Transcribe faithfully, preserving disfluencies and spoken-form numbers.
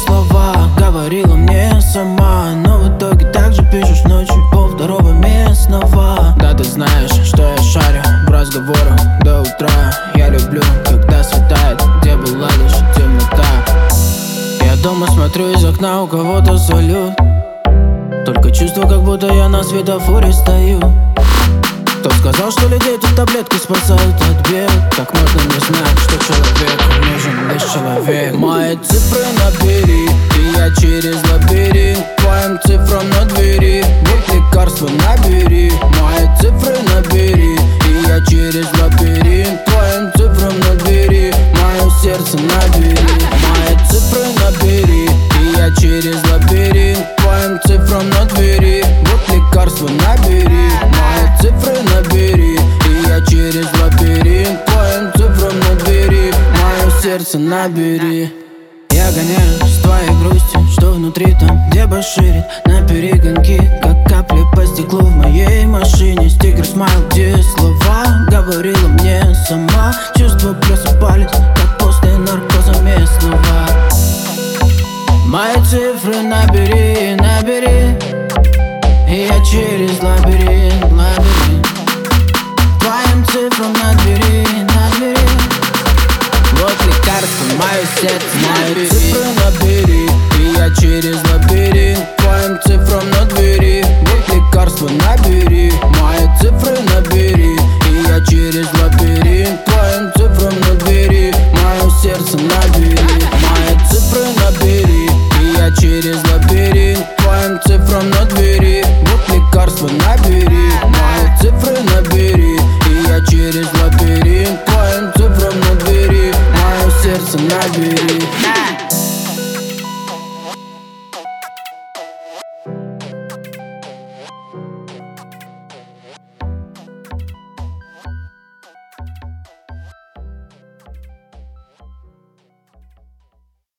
слова говорила мне сама, но в итоге так же пишешь ночью пол второго местного. Да, ты знаешь, что я шарю в разговорах до утра. Я люблю, когда светает, где была лишь темнота. Я дома смотрю из окна, у кого-то салют. Только чувствую, как будто я на светофоре стою. Кто сказал, что людей тут таблетки спасают от бед? Так можно не знать, что человеку нужен лишь человек. Мои цифры набери, и я через лабиринт твоим цифрам на двери. Вот лекарство набери. Мои цифры набери, и я через лабиринт твоим цифрам на двери. Мое сердце набери. Мои цифры набери, и я через лабиринт твоим цифрам на двери. Вот лекарство набери. Мои цифры набери, и я через лабиринт твоим цифрам на двери. Мое сердце набери. Я гоняюсь с твоей грустью, что внутри там, где баширит. На перегонки, как капли по стеклу в моей машине. Стикер смайл, где слова говорила мне сама. Чувства просыпались, как после наркоза местного. Мои цифры набери, набери, и я через лабиринт, лабиринт твоим цифрам на двери, на двери. Вот лекарство, мое сердце. Мои цифры набери, и я через лабиринт твоим цифрам на двери. Вот лекарство набери. Мои цифры набери, и я через лабиринт твоим цифрам на двери. Мое сердце набери. Мои цифры набери, и я через лабиринт твоим цифрам на двери. Вот лекарство набери. Мои цифры набери, и я через лабиринт твоим цифрам на двери. Мое сердце набери.